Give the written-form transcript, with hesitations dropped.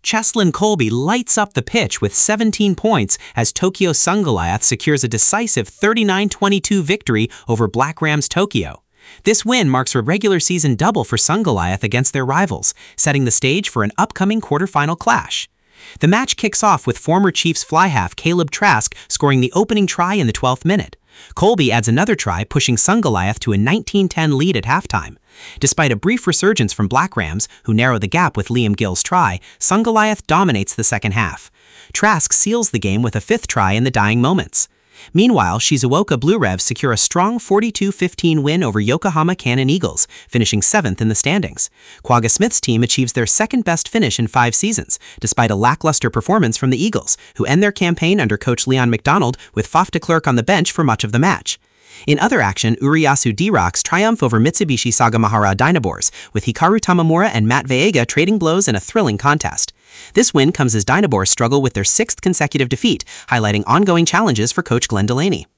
Cheslin Kolbe lights up the pitch with 17 points as Tokyo Sun Goliath secures a decisive 39-22 victory over Black Rams Tokyo. This win marks a regular season double for Sun Goliath against their rivals, setting the stage for an upcoming quarterfinal clash. The match kicks off with former Chiefs fly half Caleb Trask scoring the opening try in the 12th minute. Kolbe adds another try, pushing Sun Goliath to a 19-10 lead at halftime. Despite a brief resurgence from Black Rams, who narrow the gap with Liam Gill's try, Sun Goliath dominates the second half. Trask seals the game with a fifth try in the dying moments. Meanwhile, Shizuoka Blue Revs secure a strong 42-15 win over Yokohama Cannon Eagles, finishing 7th in the standings. Quagga Smith's team achieves their second-best finish in 5 seasons, despite a lackluster performance from the Eagles, who end their campaign under coach Leon McDonald with Faf de Klerk on the bench for much of the match. In other action, Uriyasu D-Rocks triumph over Mitsubishi Sagamihara Dynabors, with Hikaru Tamamura and Matt Veiga trading blows in a thrilling contest. This win comes as Dynabors struggle with their 6th consecutive defeat, highlighting ongoing challenges for coach Glenn Delaney.